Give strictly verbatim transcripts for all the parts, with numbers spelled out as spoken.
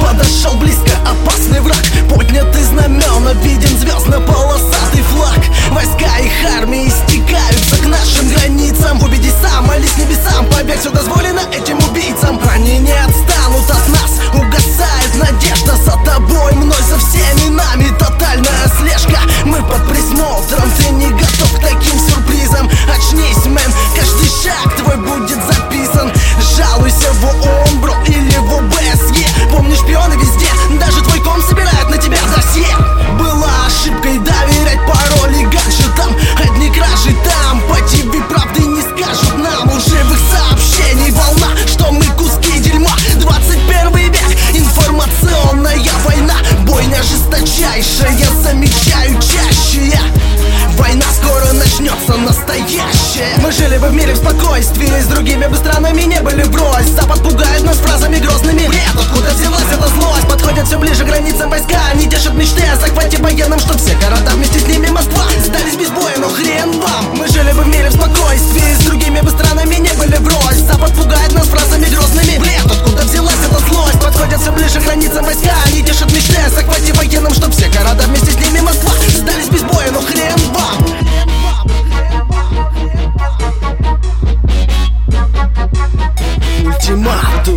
подошел близко опасный враг. Подняты знамена, виден звездно-полосатый флаг. Войска их армии стекаются к нашим границам. Убедись сам, молись небесам, побег все дозволено этим убийцам. Они не отстанут от нас, угасает надежда. За тобой, мной, за всеми нами тотальная слежка. Мы под присмотром, ты не готов к таким сюрпризам. Очнись, мэн, каждый шаг твой будет записан. Жалуйся в ООН, бро, или в ОБСЕ. Помни, шпионы везде, даже твой ком собирает на тебя досье. Была ошибкой доверять пароли гаджетам. Одни кражи там, по тебе правды не скажут нам. Лживых сообщений волна, что мы куски дерьма. Двадцать первый век, информационная война. Бойня жесточайшая, замечаю чаще я. Война скоро начнется настоящая. Мы жили бы в мире в спокойствии, с другими бы странами не были врозь. Запад пугает нас фразами грозными. Бред, откуда взялась эта злость? Подходят все ближе к границам войска. Они тешат мечты о захвате военном, чтоб все города вместе с ними Москва сдались без боя, но хрен вам. Мы жили бы в мире в спокойствии, с другими бы странами не были врозь. Запад пугает нас фразами грозными. Бред, откуда взялась эта злость? Подходят все ближе к границам войска. Они тешат мечты о захвате военном, чтоб все города вместе с ними Москва сдались без боя, но хрен вам. Ультиматум.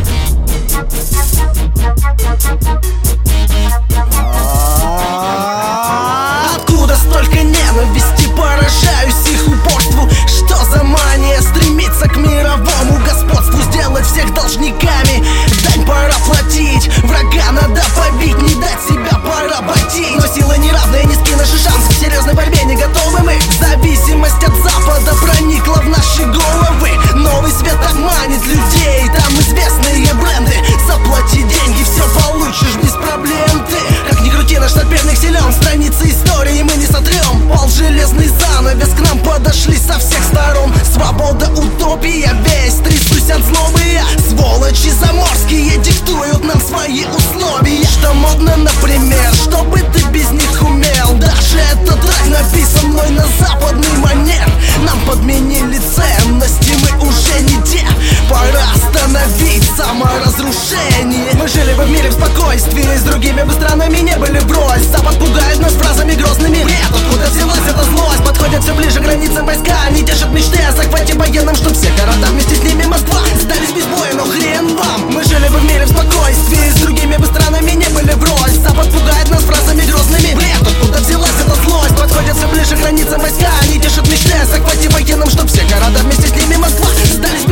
Откуда столько ненависти? Поражаюсь их упорству. Что за мания стремиться к мировому господству? Сделать всех должниками, дань пора платить. Врага надо побить, не дать себя поработить. Но силы неравные, низкие наши шансы. В серьезной борьбе не готовы мы. Зависимость от Запада проникла в наши головы. Новый свет обманет людей, там известные бренды. Заплати деньги, все получишь без проблем ты. Как ни крути, наш соперник силен. Страницы истории мы не сотрем. Пал железный занавес, к нам подошли со всех сторон. Свобода, утопия, весь трясусь от злобы я. Сволочи заморские диктуют нам свои условия. Что модно, например, чтобы ты без них умел. Даже этот трек написан мной на западный манер. Нам подменили ценности, мы уже не те. Пора остановить саморазрушение. Мы жили бы в мире в спокойствии, с другими бы странами не были врозь. Запад пугает нас фразами грозными. Бред, откуда взялась эта злость? Подходят все ближе к границам войска. Они тешат мечты о захвате военном, чтоб все города вместе с ними Москва сдались без боя, но хрен вам. Мы жили бы в мире в спокойствии, с другими бы странами не были врозь. Запад пугает нас фразами грозными. Бред, откуда взялась эта злость? Подходят все ближе к границам войска. Они тешат мечты о захвате военном, чтоб все города вместе с ними Москва сдались